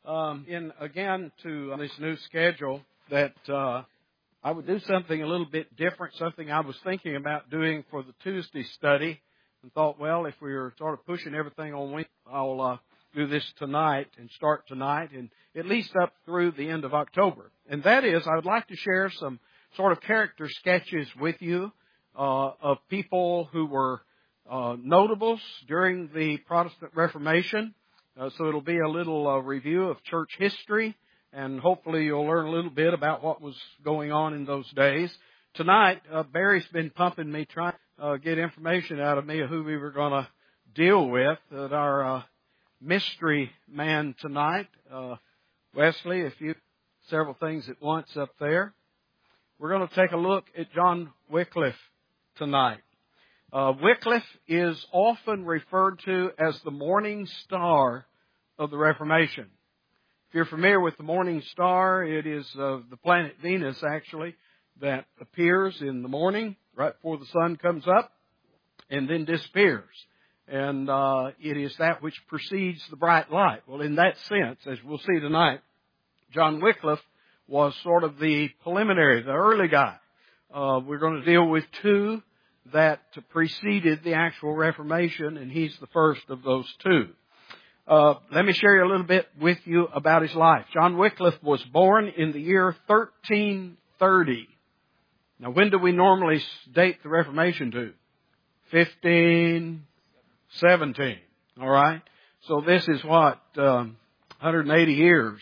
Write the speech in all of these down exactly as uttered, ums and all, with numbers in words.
um, in again to this new schedule that uh, I would do something a little bit different, something I was thinking about doing for the Tuesday study, and thought, well, if we were sort of pushing everything on Wednesday, I'll uh, do this tonight and start tonight, and at least up through the end of October. And that is, I would like to share some sort of character sketches with you uh, of people who were uh, notables during the Protestant Reformation. Uh, so it'll be a little uh, review of church history, and hopefully you'll learn a little bit about what was going on in those days. Tonight, uh, Barry's been pumping me, trying to uh, get information out of me of who we were going to deal with. That our uh, mystery man tonight, uh, Wesley, if you several things at once up there. We're going to take a look at John Wycliffe tonight. Uh, Wycliffe is often referred to as the morning star of the Reformation. If you're familiar with the morning star, it is uh, the planet Venus, actually, that appears in the morning right before the sun comes up and then disappears. And uh, it is that which precedes the bright light. Well, in that sense, as we'll see tonight, John Wycliffe was sort of the preliminary, the early guy. Uh, we're going to deal with two that preceded the actual Reformation, and he's the first of those two. Uh, let me share a little bit with you about his life. John Wycliffe was born in the year thirteen thirty. Now, when do we normally date the Reformation to? fifteen seventeen. All right? So this is what, um, one hundred eighty years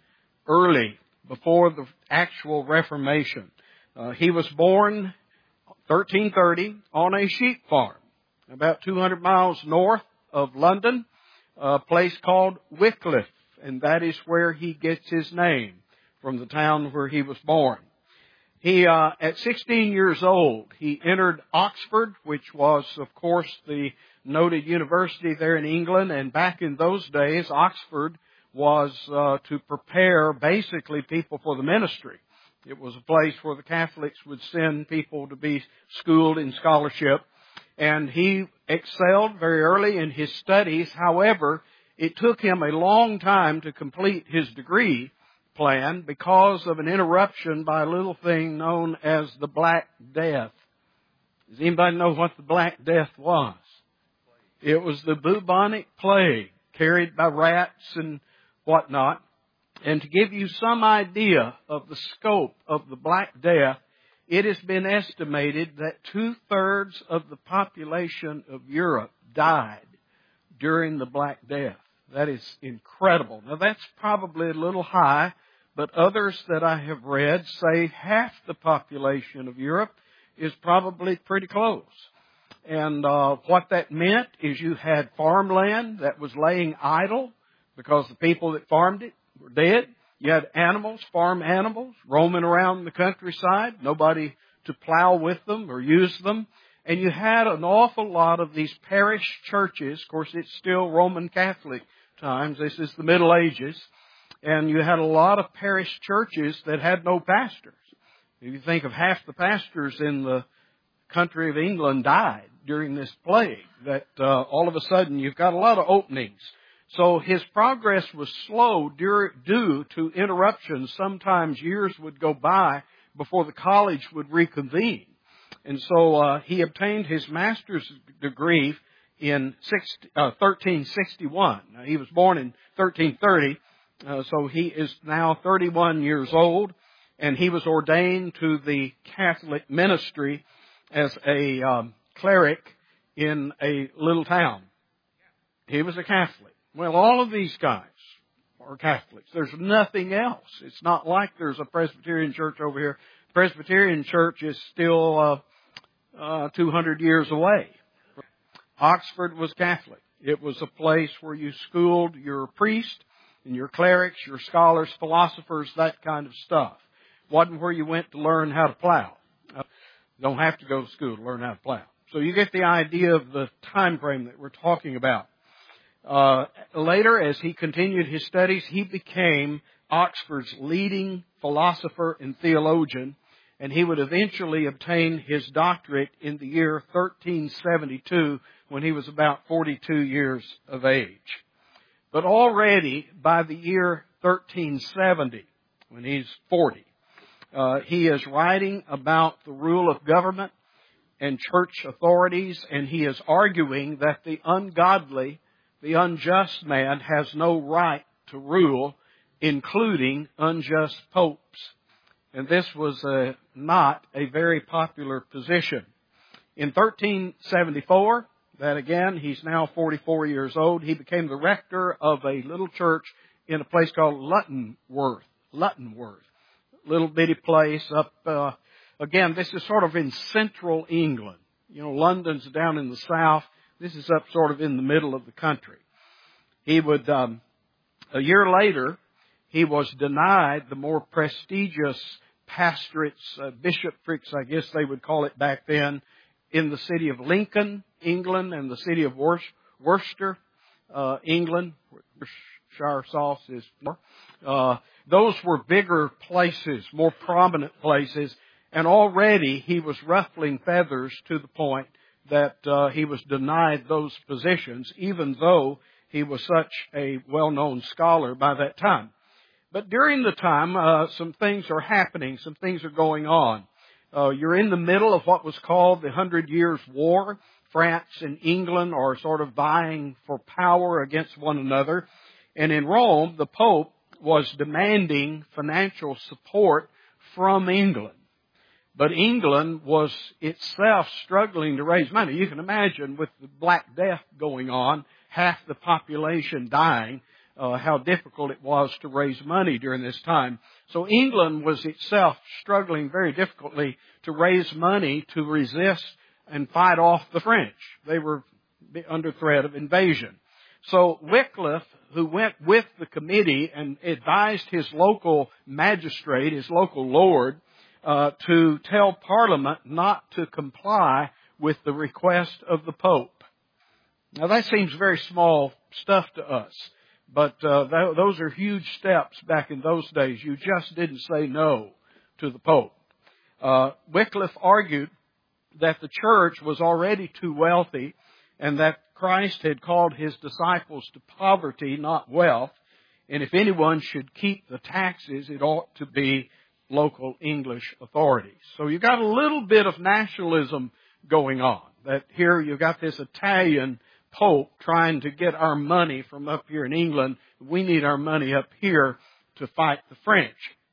early, before the actual Reformation. Uh, he was born thirteen thirty on a sheep farm, about two hundred miles north of London, a place called Wycliffe, and that is where he gets his name, from the town where he was born. He, uh, at sixteen years old, he entered Oxford, which was, of course, the noted university there in England, and back in those days, Oxford was uh, to prepare basically people for the ministry. It was a place where the Catholics would send people to be schooled in scholarship. And he excelled very early in his studies. However, it took him a long time to complete his degree plan because of an interruption by a little thing known as the Black Death. Does anybody know what the Black Death was? It was the bubonic plague carried by rats and whatnot. And to give you some idea of the scope of the Black Death, it has been estimated that two-thirds of the population of Europe died during the Black Death. That is incredible. Now, that's probably a little high, but others that I have read say half the population of Europe is probably pretty close. And uh, what that meant is you had farmland that was laying idle because the people that farmed it were dead. You had animals, farm animals, roaming around the countryside, nobody to plow with them or use them. And you had an awful lot of these parish churches. Of course, it's still Roman Catholic times. This is the Middle Ages. And you had a lot of parish churches that had no pastors. If you think of half the pastors in the country of England died during this plague, that uh, all of a sudden you've got a lot of openings. So his progress was slow due to interruptions. Sometimes years would go by before the college would reconvene. And so uh, he obtained his master's degree in thirteen sixty-one. Now, he was born in thirteen thirty, uh, so he is now thirty-one years old, and he was ordained to the Catholic ministry as a um, cleric in a little town. He was a Catholic. Well, all of these guys are Catholics. There's nothing else. It's not like there's a Presbyterian church over here. Presbyterian church is still uh, uh, two hundred years away. Oxford was Catholic. It was a place where you schooled your priest and your clerics, your scholars, philosophers, that kind of stuff. Wasn't where you went to learn how to plow. Uh, don't have to go to school to learn how to plow. So you get the idea of the time frame that we're talking about. Uh, later, as he continued his studies, he became Oxford's leading philosopher and theologian, and he would eventually obtain his doctorate in the year thirteen seventy-two when he was about forty-two years of age. But already by the year thirteen seventy, when he's forty, uh, he is writing about the rule of government and church authorities, and he is arguing that the ungodly, the unjust man has no right to rule, including unjust popes. And this was uh, not a very popular position. In thirteen seventy-four, that again, he's now forty-four years old, he became the rector of a little church in a place called Luttonworth. Luttonworth. Little bitty place up, uh, again, this is sort of in central England. You know, London's down in the south. This is up sort of in the middle of the country. He would, um, a year later, he was denied the more prestigious pastorates, uh, bishoprics, I guess they would call it back then, in the city of Lincoln, England, and the city of Worcester, uh, England. Worcestershire sauce is more. Uh, those were bigger places, more prominent places, and already he was ruffling feathers to the point that uh, he was denied those positions, even though he was such a well-known scholar by that time. But during the time, uh, some things are happening, some things are going on. Uh, you're in the middle of what was called the Hundred Years' War. France and England are sort of vying for power against one another. And in Rome, the Pope was demanding financial support from England. But England was itself struggling to raise money. You can imagine with the Black Death going on, half the population dying, uh, how difficult it was to raise money during this time. So England was itself struggling very difficultly to raise money to resist and fight off the French. They were under threat of invasion. So Wycliffe, who went with the committee and advised his local magistrate, his local lord, uh, to tell Parliament not to comply with the request of the Pope. Now that seems very small stuff to us, but uh, th- those are huge steps back in those days. You just didn't say no to the Pope. Uh, Wycliffe argued that the church was already too wealthy and that Christ had called his disciples to poverty, not wealth. And if anyone should keep the taxes, it ought to be local English authorities. So you got a little bit of nationalism going on. That here you've got this Italian Pope trying to get our money from up here in England. We need our money up here to fight the French.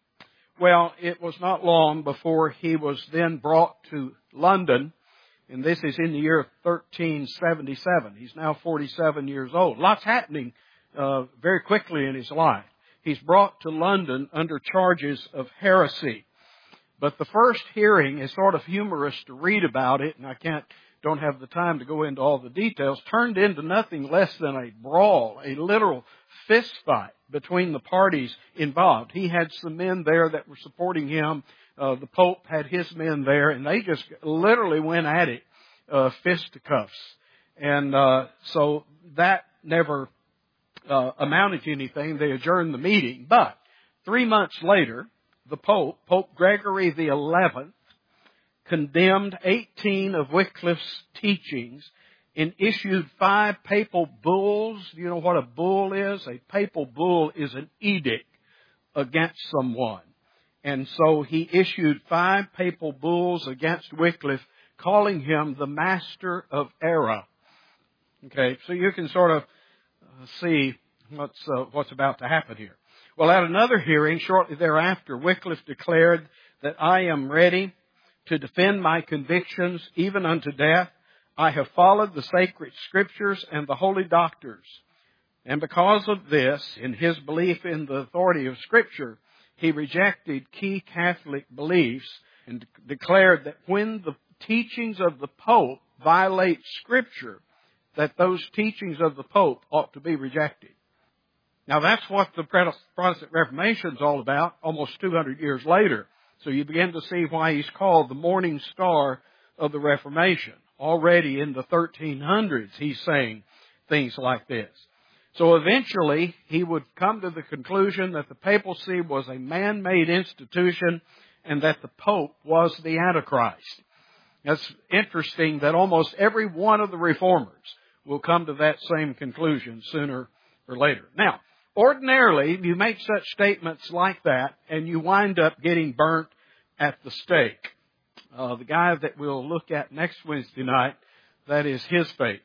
Well, it was not long before he was then brought to London, and this is in the year thirteen seventy-seven. He's now forty-seven years old. Lots happening uh, very quickly in his life. He's brought to London under charges of heresy. But the first hearing is sort of humorous to read about it, and I can't, don't have the time to go into all the details, turned into nothing less than a brawl, a literal fist fight between the parties involved. He had some men there that were supporting him. Uh, the Pope had his men there, and they just literally went at it, uh, fisticuffs. And uh, so that never uh, amounted to anything. They adjourned the meeting. But three months later, the Pope, Pope Gregory the eleventh, condemned eighteen of Wycliffe's teachings and issued five papal bulls. You know what a bull is? A papal bull is an edict against someone. And so he issued five papal bulls against Wycliffe, calling him the master of error. Okay, so you can sort of see what's uh, what's about to happen here. Well, at another hearing shortly thereafter, Wycliffe declared that I am ready to defend my convictions even unto death. I have followed the sacred scriptures and the holy doctors. And because of this, in his belief in the authority of Scripture, he rejected key Catholic beliefs and declared that when the teachings of the Pope violate Scripture, that those teachings of the Pope ought to be rejected. Now that's what the Protestant Reformation is all about, almost two hundred years later. So you begin to see why he's called the morning star of the Reformation. Already in the thirteen hundreds, he's saying things like this. So eventually, he would come to the conclusion that the papacy was a man-made institution and that the Pope was the Antichrist. It's interesting that almost every one of the reformers will come to that same conclusion sooner or later. Now, ordinarily, you make such statements like that, and you wind up getting burnt at the stake. Uh, the guy that we'll look at next Wednesday night, that is his fate.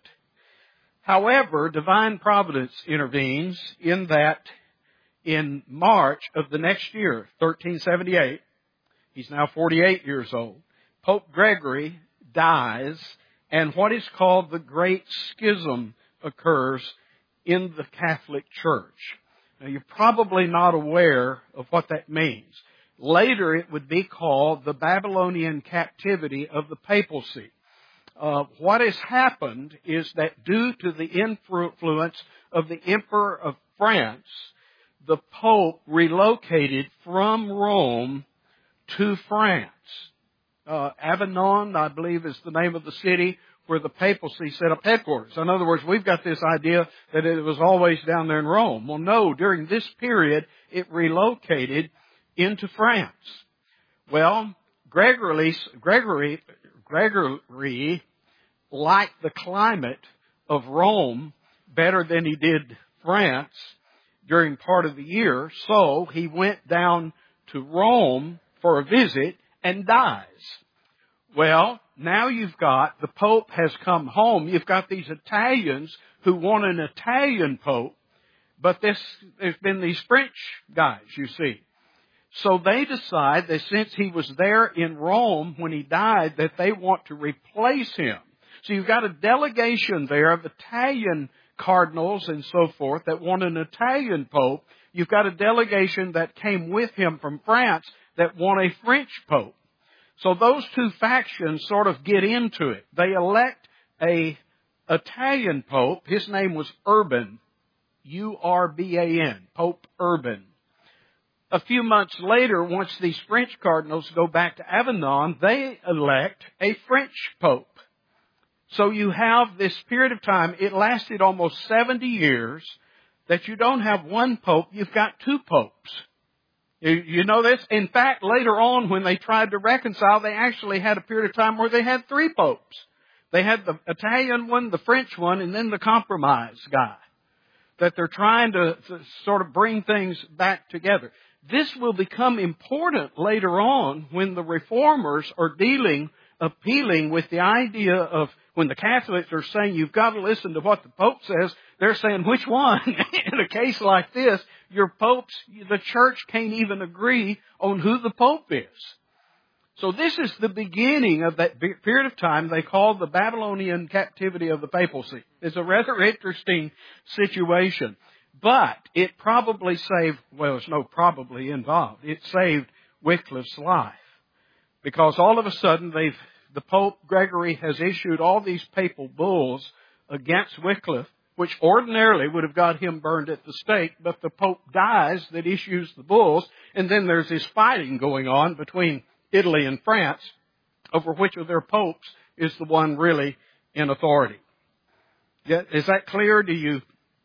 However, divine providence intervenes in that in March of the next year, thirteen seventy-eight, he's now forty-eight years old, Pope Gregory dies, and what is called the Great Schism occurs in the Catholic Church. Now, you're probably not aware of what that means. Later, it would be called the Babylonian captivity of the papacy. Uh, what has happened is that due to the influence of the Emperor of France, the Pope relocated from Rome to France. Uh, Avignon, I believe, is the name of the city where the papacy set up headquarters. In other words, we've got this idea that it was always down there in Rome. Well, no, during this period, it relocated into France. Well, Gregory, Gregory, Gregory liked the climate of Rome better than he did France during part of the year, so he went down to Rome for a visit and dies. Well, now you've got, the Pope has come home. You've got these Italians who want an Italian Pope, but this, there's been these French guys, you see. So they decide that since he was there in Rome when he died, that they want to replace him. So you've got a delegation there of Italian cardinals and so forth that want an Italian Pope. You've got a delegation that came with him from France that want a French Pope. So those two factions sort of get into it. They elect a Italian Pope. His name was Urban, U R B A N, Pope Urban. A few months later, once these French cardinals go back to Avignon, they elect a French Pope. So you have this period of time, it lasted almost seventy years, that you don't have one Pope, you've got two Popes. You, you know this? In fact, later on when they tried to reconcile, they actually had a period of time where they had three Popes. They had the Italian one, the French one, and then the compromise guy. That they're trying to, to sort of bring things back together. This will become important later on when the reformers are dealing, appealing with the idea of when the Catholics are saying you've got to listen to what the Pope says, they're saying which one? In a case like this, your popes, the church can't even agree on who the Pope is. So this is the beginning of that period of time they call the Babylonian captivity of the papacy. It's a rather interesting situation. But it probably saved, well, there's no probably involved. It saved Wycliffe's life. Because all of a sudden, they've, the Pope Gregory has issued all these papal bulls against Wycliffe, which ordinarily would have got him burned at the stake, but the Pope dies that issues the bulls, and then there's this fighting going on between Italy and France over which of their popes is the one really in authority. Is that clear? Do you?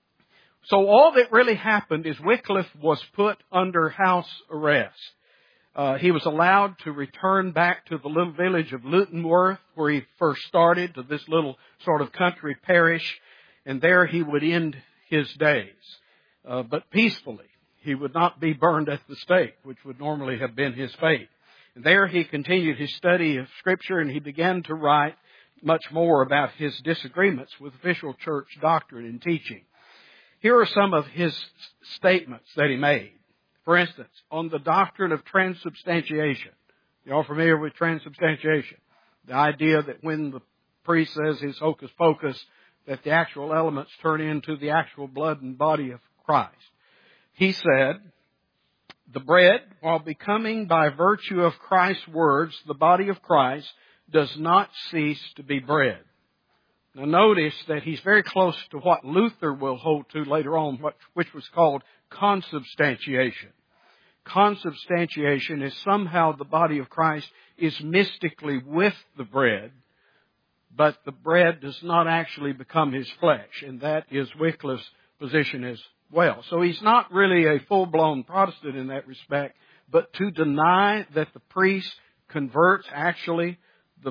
So all that really happened is Wycliffe was put under house arrest. Uh, he was allowed to return back to the little village of Lutonworth where he first started, to this little sort of country parish, and there he would end his days, uh, but peacefully. He would not be burned at the stake, which would normally have been his fate. And there he continued his study of Scripture, and he began to write much more about his disagreements with official church doctrine and teaching. Here are some of his statements that he made. For instance, on the doctrine of transubstantiation. You all familiar with transubstantiation? The idea that when the priest says his hocus pocus, that the actual elements turn into the actual blood and body of Christ. He said, the bread, while becoming by virtue of Christ's words the body of Christ, does not cease to be bread. Now notice that he's very close to what Luther will hold to later on, which was called consubstantiation. Consubstantiation is somehow the body of Christ is mystically with the bread, but the bread does not actually become his flesh, and that is Wycliffe's position as well. So he's not really a full-blown Protestant in that respect, but to deny that the priest converts actually the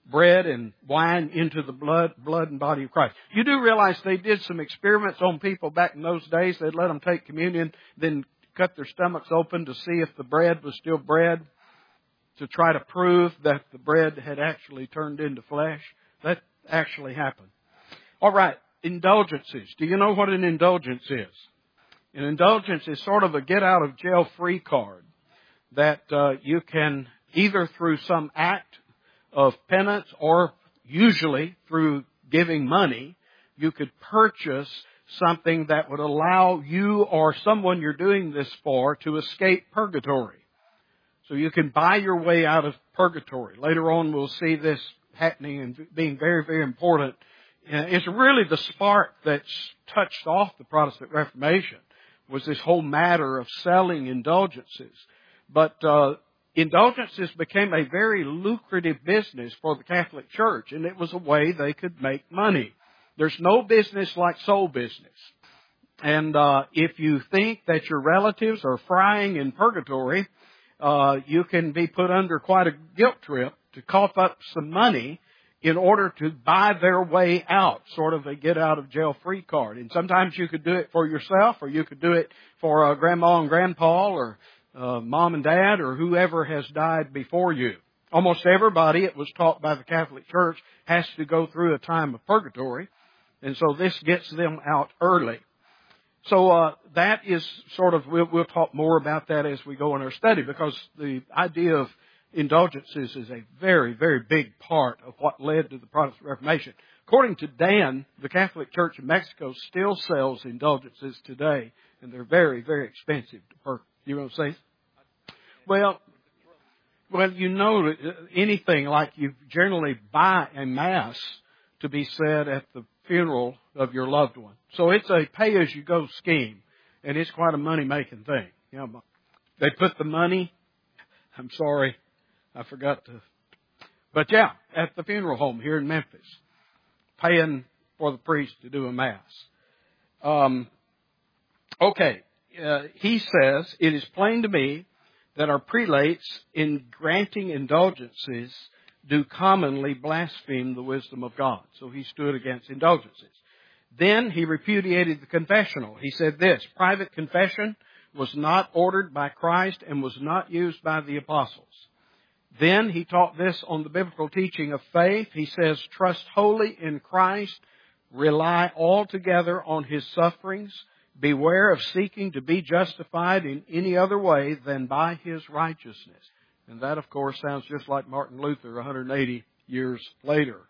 bread and wine into the blood, blood and body of Christ. You do realize they did some experiments on people back in those days. They'd let them take communion, then cut their stomachs open to see if the bread was still bread, to try to prove that the bread had actually turned into flesh. That actually happened. All right, indulgences. Do you know what an indulgence is? An indulgence is sort of a get-out-of-jail-free card that uh, you can either through some act of penance or usually through giving money, you could purchase something that would allow you or someone you're doing this for to escape purgatory. So you can buy your way out of purgatory. Later on we'll see this happening and being very, very important. It's really the spark that's touched off the Protestant Reformation, was this whole matter of selling indulgences. But uh, indulgences became a very lucrative business for the Catholic Church, and it was a way they could make money. There's no business like soul business. And uh, if you think that your relatives are frying in purgatory, uh, you can be put under quite a guilt trip to cough up some money in order to buy their way out, sort of a get-out-of-jail-free card. And sometimes you could do it for yourself, or you could do it for uh, grandma and grandpa, or uh, mom and dad, or whoever has died before you. Almost everybody, it was taught by the Catholic Church, has to go through a time of purgatory. And so this gets them out early. So uh, that is sort of, we'll, we'll talk more about that as we go in our study, because the idea of indulgences is a very, very big part of what led to the Protestant Reformation. According to Dan, the Catholic Church in Mexico still sells indulgences today, and they're very, very expensive to purchase. You want to say? Well, well, you know, anything like you generally buy a Mass to be said at the funeral of your loved one. So it's a pay-as-you-go scheme, and it's quite a money-making thing. You know, they put the money, I'm sorry, I forgot to, but yeah, at the funeral home here in Memphis, paying for the priest to do a Mass. Um, okay, uh, he says, it is plain to me that our prelates, in granting indulgences, do commonly blaspheme the wisdom of God. So he stood against indulgences. Then he repudiated the confessional. He said this, private confession was not ordered by Christ and was not used by the apostles. Then he taught this on the biblical teaching of faith. He says, trust wholly in Christ, rely altogether on His sufferings, beware of seeking to be justified in any other way than by His righteousness. And that, of course, sounds just like Martin Luther one hundred eighty years later.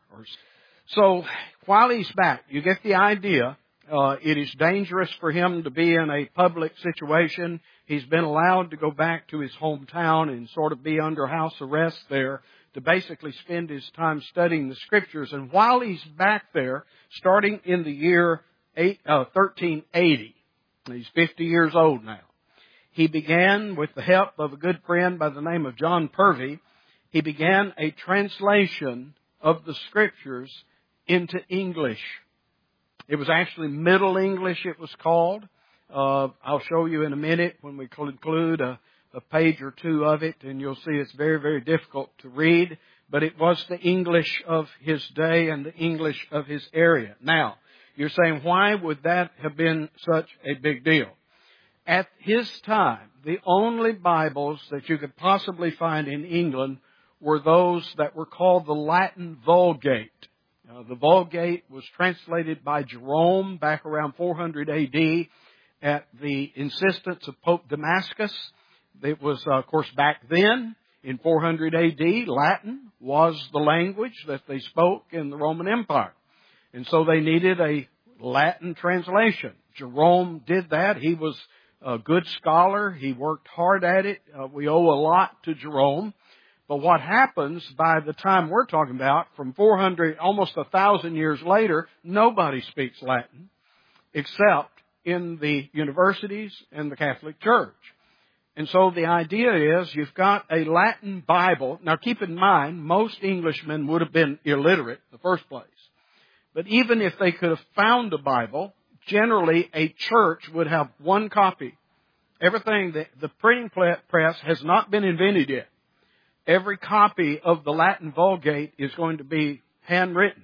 So while he's back, you get the idea. Uh, it is dangerous for him to be in a public situation. He's been allowed to go back to his hometown and sort of be under house arrest there to basically spend his time studying the Scriptures. And while he's back there, starting in the year eight, uh, thirteen eighty, he's fifty years old now, he began, with the help of a good friend by the name of John Purvey, he began a translation of the Scriptures into English. It was actually Middle English, it was called. Uh, I'll show you in a minute when we conclude a, a page or two of it, and you'll see it's very, very difficult to read. But it was the English of his day and the English of his area. Now, you're saying, why would that have been such a big deal? At his time, the only Bibles that you could possibly find in England were those that were called the Latin Vulgate. Uh, the Vulgate was translated by Jerome back around four hundred A D at the insistence of Pope Damascus. It was, uh, of course, back then in four hundred A D, Latin was the language that they spoke in the Roman Empire. And so they needed a Latin translation. Jerome did that. He was a good scholar. He worked hard at it. Uh, we owe a lot to Jerome. But what happens by the time we're talking about, from four hundred, almost a thousand years later, nobody speaks Latin except in the universities and the Catholic Church. And so the idea is you've got a Latin Bible. Now keep in mind, most Englishmen would have been illiterate in the first place. But even if they could have found a Bible, generally a church would have one copy. Everything, that the printing press has not been invented yet. every copy of the Latin Vulgate is going to be handwritten.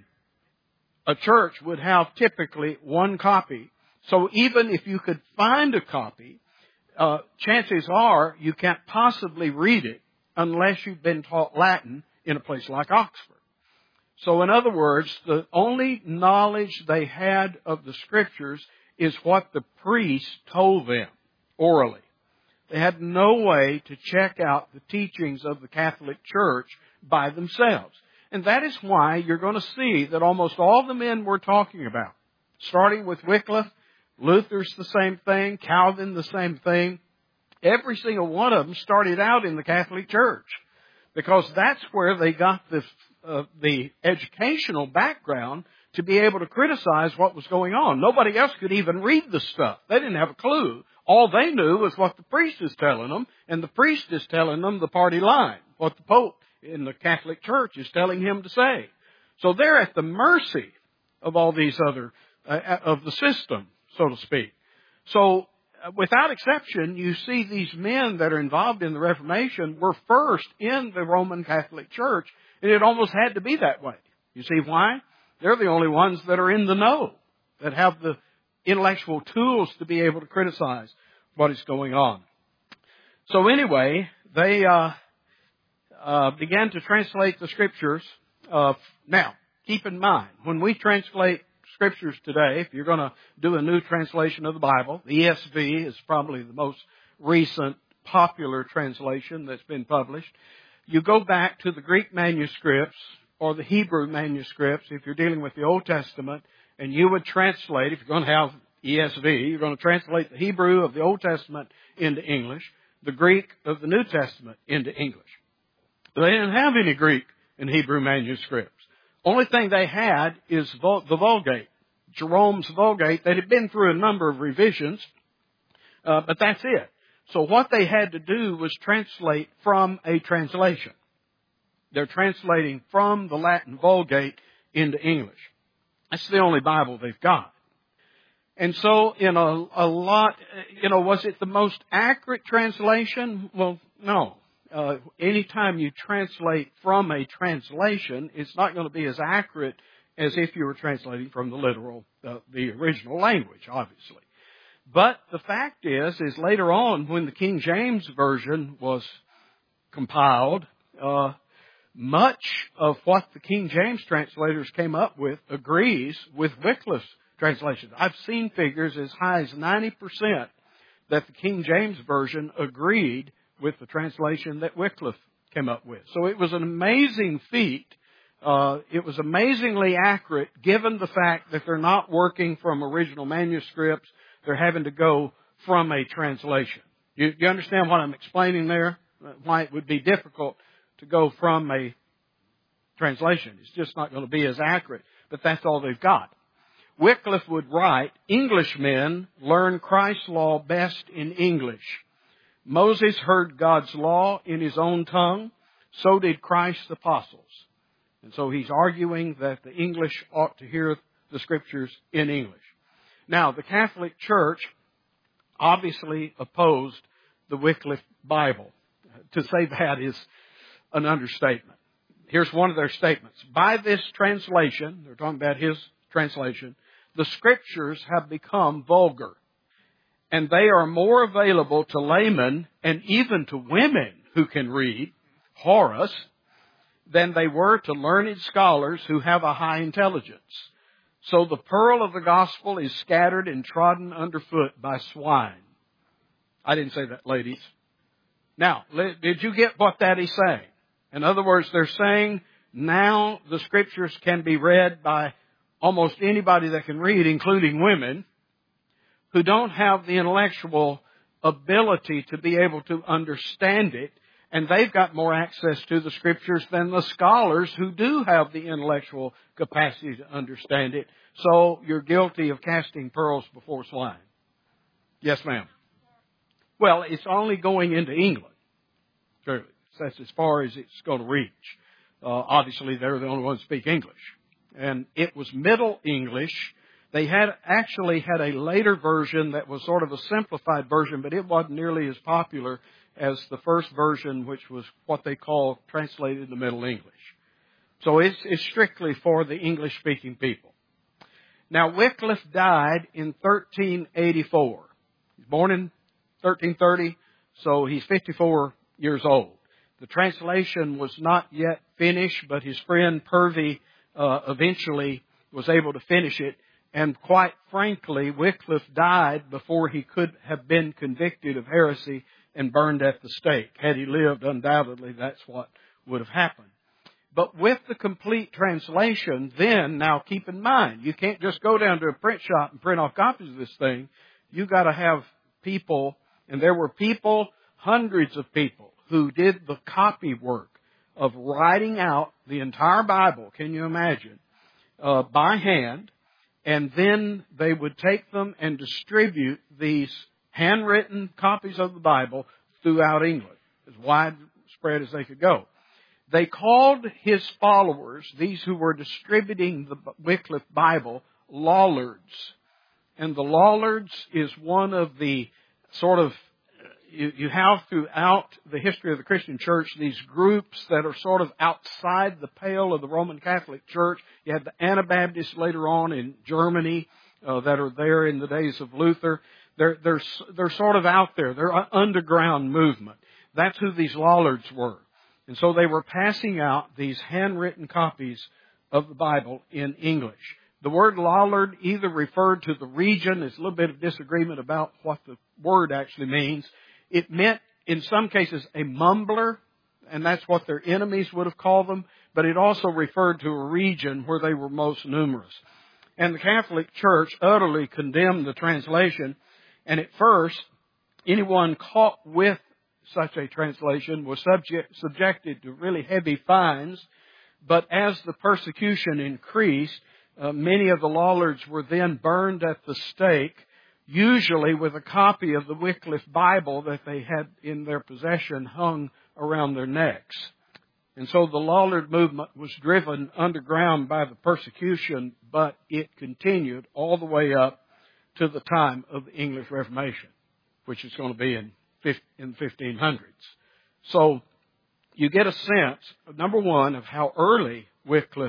A church would have typically one copy. So even if you could find a copy, uh, chances are you can't possibly read it unless you've been taught Latin in a place like Oxford. So in other words, the only knowledge they had of the Scriptures is what the priest told them orally. They had no way to check out the teachings of the Catholic Church by themselves. And that is why you're going to see that almost all the men we're talking about, starting with Wycliffe, Luther's the same thing, Calvin the same thing, every single one of them started out in the Catholic Church because that's where they got the, uh, the educational background to be able to criticize what was going on. Nobody else could even read the stuff. They didn't have a clue. All they knew was what the priest is telling them, and the priest is telling them the party line, what the Pope in the Catholic Church is telling him to say. So they're at the mercy of all these other, uh, of the system, so to speak. So uh, without exception, you see these men that are involved in the Reformation were first in the Roman Catholic Church, and it almost had to be that way. You see why? They're the only ones that are in the know, that have the intellectual tools to be able to criticize what is going on. So anyway, they uh, uh, began to translate the Scriptures. Uh, now, keep in mind, when we translate Scriptures today, if you're going to do a new translation of the Bible, the E S V is probably the most recent popular translation that's been published. You go back to the Greek manuscripts or the Hebrew manuscripts if you're dealing with the Old Testament, and you would translate, if you're going to have E S V, you're going to translate the Hebrew of the Old Testament into English, the Greek of the New Testament into English. They didn't have any Greek and Hebrew manuscripts. Only thing they had is the Vulgate, Jerome's Vulgate. They had been through a number of revisions, uh, but that's it. So what they had to do was translate from a translation. They're translating from the Latin Vulgate into English. That's the only Bible they've got. And so in a, a lot, you know, was it the most accurate translation? Well, no. Uh, anytime you translate from a translation, it's not going to be as accurate as if you were translating from the literal, uh, the original language, obviously. But the fact is, is later on when the King James Version was compiled, uh, much of what the King James translators came up with agrees with Wycliffe's translation. I've seen figures as high as ninety percent that the King James Version agreed with the translation that Wycliffe came up with. So it was an amazing feat. Uh, it was amazingly accurate given the fact that they're not working from original manuscripts. They're having to go from a translation. You, you understand what I'm explaining there? Why it would be difficult to go from a translation. It's just not going to be as accurate, but that's all they've got. Wycliffe would write, Englishmen learn Christ's law best in English. Moses heard God's law in his own tongue. So did Christ's apostles. And so he's arguing that the English ought to hear the Scriptures in English. Now, the Catholic Church obviously opposed the Wycliffe Bible. To say that is an understatement. Here's one of their statements. By this translation, they're talking about his translation, the Scriptures have become vulgar, and they are more available to laymen and even to women who can read Horace than they were to learned scholars who have a high intelligence. So the pearl of the gospel is scattered and trodden underfoot by swine. I didn't say that, ladies. Now, did you get what that is saying? In other words, they're saying now the Scriptures can be read by almost anybody that can read, including women, who don't have the intellectual ability to be able to understand it, and they've got more access to the Scriptures than the scholars who do have the intellectual capacity to understand it. So you're guilty of casting pearls before swine. Yes, ma'am. Well, it's only going into England. Truly. That's as far as it's going to reach. Uh, obviously, they're the only ones who speak English. And it was Middle English They had actually had a later version that was sort of a simplified version, but it wasn't nearly as popular as the first version, which was what they call translated into Middle English. So it's, it's strictly for the English-speaking people. Now, Wycliffe died in thirteen eighty-four. He was born in thirteen thirty, so he's fifty-four years old. The translation was not yet finished, but his friend Purvey uh, eventually was able to finish it. And quite frankly, Wycliffe died before he could have been convicted of heresy and burned at the stake. Had he lived, undoubtedly, that's what would have happened. But with the complete translation, then, now keep in mind, you can't just go down to a print shop and print off copies of this thing. You've got to have people, and there were people, hundreds of people, who did the copy work of writing out the entire Bible, can you imagine, uh, by hand. And then they would take them and distribute these handwritten copies of the Bible throughout England, as widespread as they could go. They called his followers, these who were distributing the Wycliffe Bible, Lollards. And the Lollards is one of the sort of, you, you have throughout the history of the Christian church these groups that are sort of outside the pale of the Roman Catholic Church. You have the Anabaptists later on in Germany uh, that are there in the days of Luther. They're, they're, they're sort of out there. They're an underground movement. That's who these Lollards were. And so they were passing out these handwritten copies of the Bible in English. The word Lollard either referred to the region. There's a little bit of disagreement about what the word actually means. It meant, in some cases, a mumbler, and that's what their enemies would have called them. But it also referred to a region where they were most numerous. And the Catholic Church utterly condemned the translation. And at first, anyone caught with such a translation was subject, subjected to really heavy fines. But as the persecution increased, uh, many of the Lollards were then burned at the stake, usually with a copy of the Wycliffe Bible that they had in their possession hung around their necks. And so the Lollard movement was driven underground by the persecution, but it continued all the way up to the time of the English Reformation, which is going to be in in the fifteen hundreds. So you get a sense, number one, of how early Wycliffe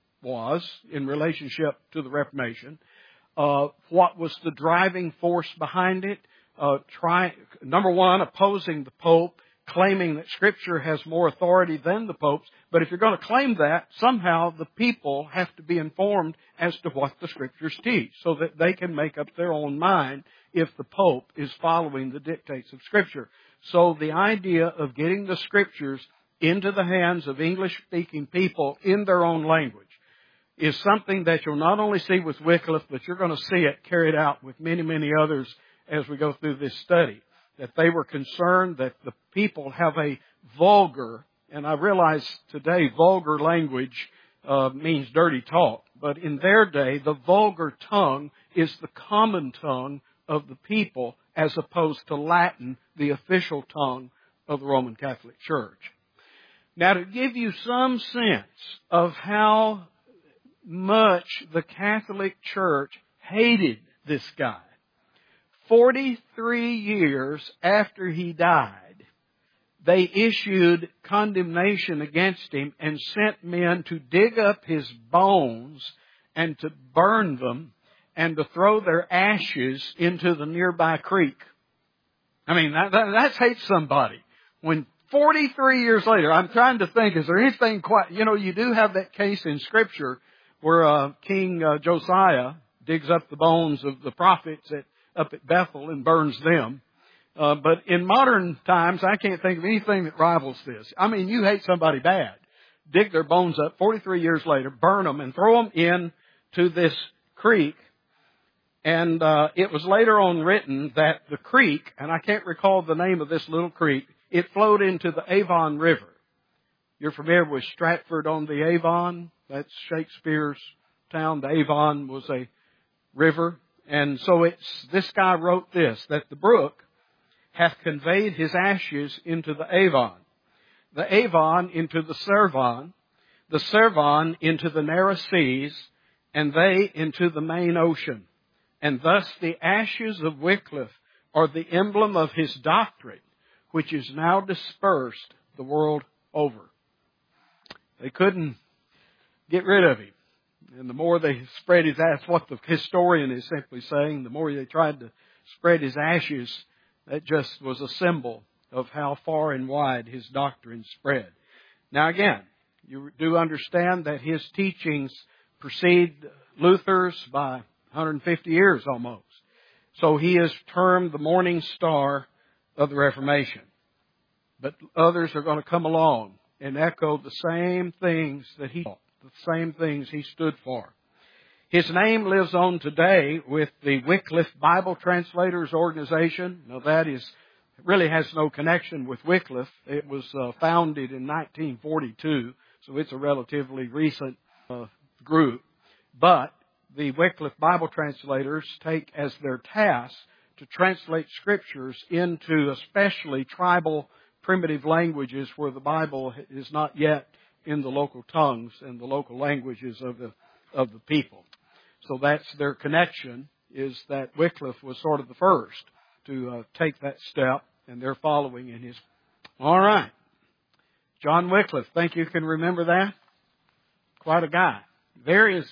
was in relationship to the Reformation. Uh, what was the driving force behind it? Uh, try, number one, opposing the Pope, claiming that Scripture has more authority than the Pope's. But if you're going to claim that, somehow the people have to be informed as to what the Scriptures teach so that they can make up their own mind if the Pope is following the dictates of Scripture. So the idea of getting the Scriptures into the hands of English-speaking people in their own language is something that you'll not only see with Wycliffe, but you're going to see it carried out with many, many others as we go through this study. That they were concerned that the people have a vulgar, and I realize today vulgar language uh, means dirty talk, but in their day the vulgar tongue is the common tongue of the people as opposed to Latin, the official tongue of the Roman Catholic Church. Now, to give you some sense of how much the Catholic Church hated this guy, forty-three years after he died, they issued condemnation against him and sent men to dig up his bones and to burn them and to throw their ashes into the nearby creek. I mean, that, that, that's hate somebody. When forty-three years later, I'm trying to think, is there anything quite, you know, you do have that case in Scripture where uh, King uh, Josiah digs up the bones of the prophets at, up at Bethel and burns them. Uh, but in modern times, I can't think of anything that rivals this. I mean, you hate somebody bad. Dig their bones up forty-three years later, burn them, and throw them in to this creek. And uh, it was later on written that the creek, and I can't recall the name of this little creek, it flowed into the Avon River. You're familiar with Stratford-on-the Avon? That's Shakespeare's town. The Avon was a river. And so it's this guy wrote this, that the brook hath conveyed his ashes into the Avon, the Avon into the Cervon, the Cervon into the narrow seas, and they into the main ocean. And thus the ashes of Wycliffe are the emblem of his doctrine, which is now dispersed the world over. They couldn't get rid of him. And the more they spread his ashes, what the historian is simply saying, the more they tried to spread his ashes, that just was a symbol of how far and wide his doctrine spread. Now again, you do understand that his teachings precede Luther's by one hundred fifty years almost. So he is termed the morning star of the Reformation. But others are going to come along and echo the same things that he taught, the same things he stood for. His name lives on today with the Wycliffe Bible Translators Organization. Now that is really has no connection with Wycliffe. It was uh, founded in nineteen forty-two, so it's a relatively recent uh, group. But the Wycliffe Bible Translators take as their task to translate scriptures into especially tribal primitive languages where the Bible is not yet in the local tongues and the local languages of the of the people. So that's their connection, is that Wycliffe was sort of the first to uh, take that step, and they're following in his. All right. John Wycliffe, think you can remember that? Quite a guy. There is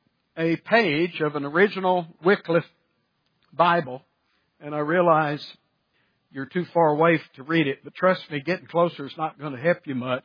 a page of an original Wycliffe Bible, and I realize you're too far away to read it, but trust me, getting closer is not going to help you much.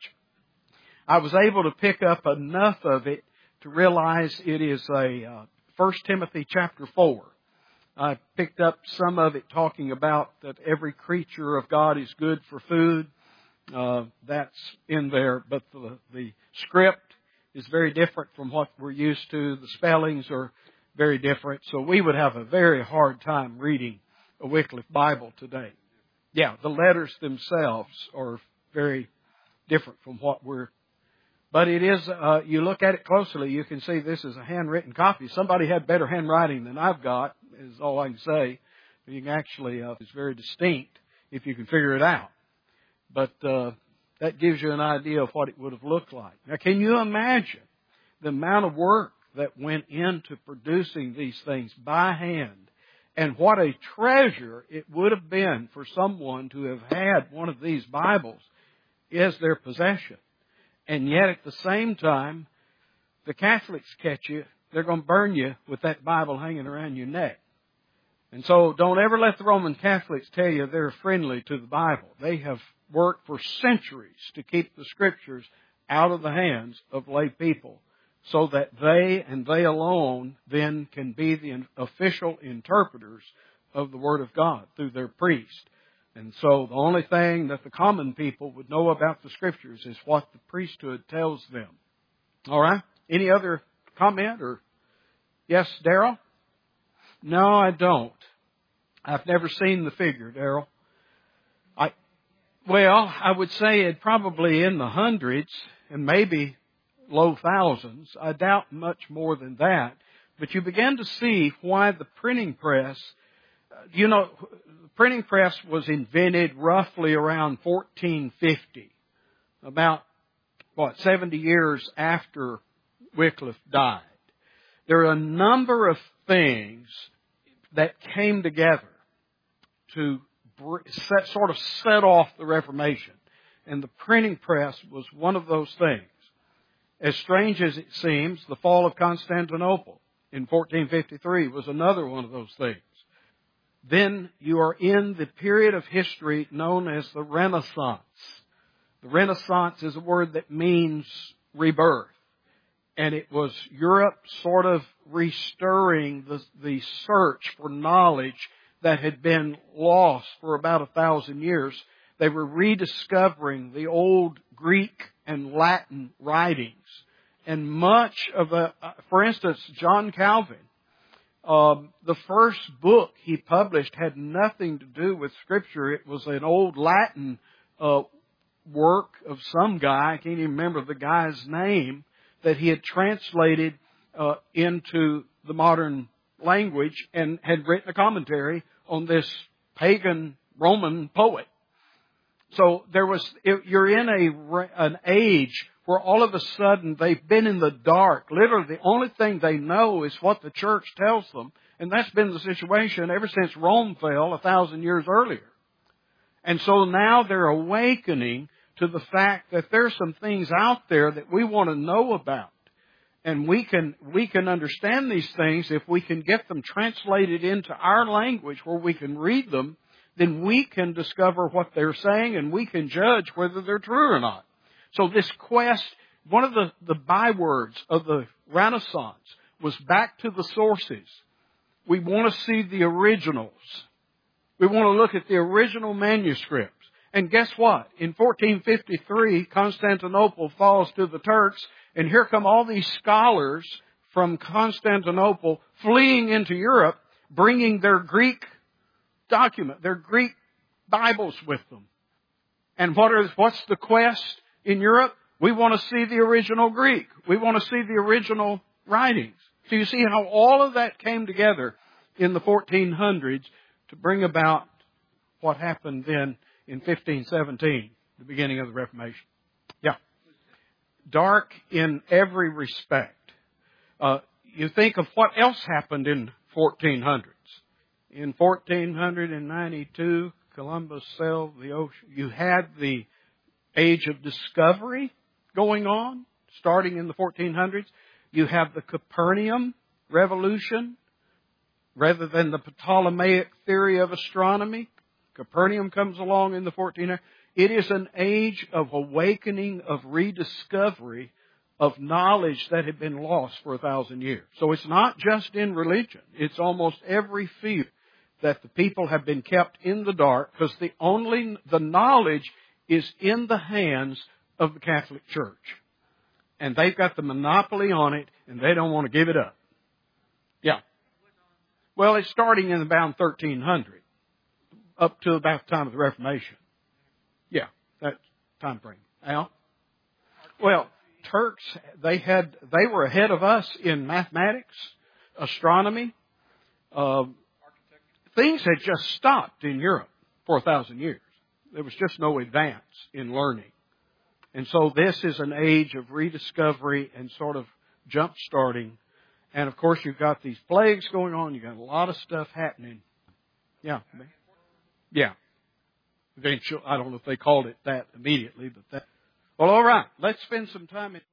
I was able to pick up enough of it to realize it is a uh, First Timothy chapter four. I picked up some of it talking about that every creature of God is good for food. Uh, that's in there, but the, the script is very different from what we're used to. The spellings are very different, so we would have a very hard time reading a Wycliffe Bible today. Yeah, the letters themselves are very different from what we're. But it is, uh, you look at it closely, you can see this is a handwritten copy. Somebody had better handwriting than I've got, is all I can say. You can actually, uh, it's very distinct if you can figure it out. But uh, that gives you an idea of what it would have looked like. Now, can you imagine the amount of work that went into producing these things by hand? And what a treasure it would have been for someone to have had one of these Bibles as their possession. And yet at the same time, the Catholics catch you, they're going to burn you with that Bible hanging around your neck. And so don't ever let the Roman Catholics tell you they're friendly to the Bible. They have worked for centuries to keep the Scriptures out of the hands of lay people so that they and they alone then can be the official interpreters of the Word of God through their priest. And so the only thing that the common people would know about the Scriptures is what the priesthood tells them. All right? Any other comment? Or yes, Darrell? No, I don't. I've never seen the figure, Darrell. I well, I would say it probably in the hundreds and maybe low thousands. I doubt much more than that. But you begin to see why the printing press, you know, the printing press was invented roughly around fourteen fifty, about, what, seventy years after Wycliffe died. There are a number of things that came together to set, sort of set off the Reformation. And the printing press was one of those things. As strange as it seems, the fall of Constantinople in fourteen fifty-three was another one of those things. Then you are in the period of history known as the Renaissance. The Renaissance is a word that means rebirth. And it was Europe sort of restoring the, the search for knowledge that had been lost for about a thousand years. They were rediscovering the old Greek and Latin writings. And much of the, for instance, John Calvin, um, the first book he published had nothing to do with Scripture. It was an old Latin uh, work of some guy, I can't even remember the guy's name, that he had translated uh, into the modern language and had written a commentary on this pagan Roman poet. So there was, you're in a, an age where all of a sudden they've been in the dark. Literally, the only thing they know is what the church tells them. And that's been the situation ever since Rome fell a thousand years earlier. And so now they're awakening to the fact that there's some things out there that we want to know about. And we can, we can understand these things if we can get them translated into our language where we can read them. Then we can discover what they're saying and we can judge whether they're true or not. So this quest, one of the, the bywords of the Renaissance was back to the sources. We want to see the originals. We want to look at the original manuscripts. And guess what? In fourteen fifty-three, Constantinople falls to the Turks, and here come all these scholars from Constantinople fleeing into Europe, bringing their Greek document, their Greek Bibles with them. And what are, what's the quest in Europe? We want to see the original Greek. We want to see the original writings. So you see how all of that came together in the fourteen hundreds to bring about what happened then in fifteen seventeen, the beginning of the Reformation. Yeah. Dark in every respect. Uh, you think of what else happened in fourteen hundreds. In fourteen ninety-two, Columbus sailed the ocean. You had the age of discovery going on, starting in the fourteen hundreds. You have the Copernican revolution. Rather than the Ptolemaic theory of astronomy, Copernican comes along in the fourteen hundreds. It is an age of awakening, of rediscovery of knowledge that had been lost for a thousand years. So it's not just in religion. It's almost every field that the people have been kept in the dark because the only, the knowledge is in the hands of the Catholic Church. And they've got the monopoly on it and they don't want to give it up. Yeah. Well, it's starting in about thirteen hundred up to about the time of the Reformation. Yeah, that time frame. Al? Well, Turks, they had, they were ahead of us in mathematics, astronomy. Uh, things had just stopped in Europe for a thousand years. There was just no advance in learning. And so this is an age of rediscovery and sort of jump starting. And of course you've got these plagues going on. You've got a lot of stuff happening. Yeah. Yeah. Eventually, I don't know if they called it that immediately, but that. Well, all right. Let's spend some time in